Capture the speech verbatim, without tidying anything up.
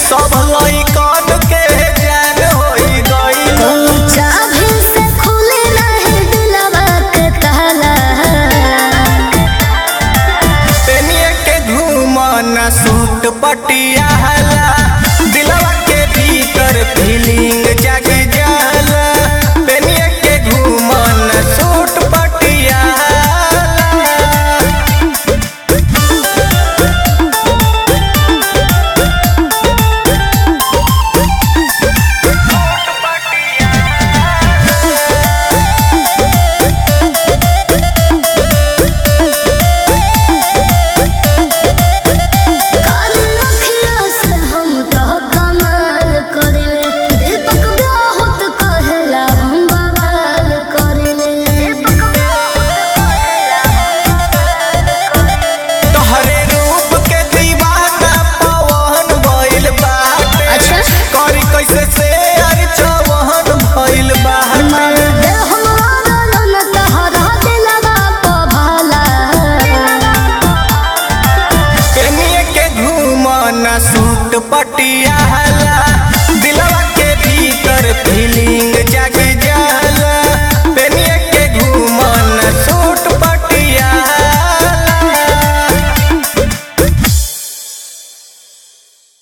सब लइकन के जान होई गइल। चाभी से खुले नहीं दिलवा के ताला, पेनिए के घूमना सूट पटियाला, दिलवा के भीतर फीलिंग जाग जाला। पेनिए के घूमना सूट पटियाला। काली अखियाँ से हम तो कमाल करेले, दीपक बहुत कहेला हम बवाल करेले। तोहरे रूप के दीवाना पवन भइल बाटे। अच्छा। करी कैसे शेयर चौवन भइल बाटे। मर्द हमारा न तहरा दिलवा को भाला, पेनिए के घूमना सूट पटियाला,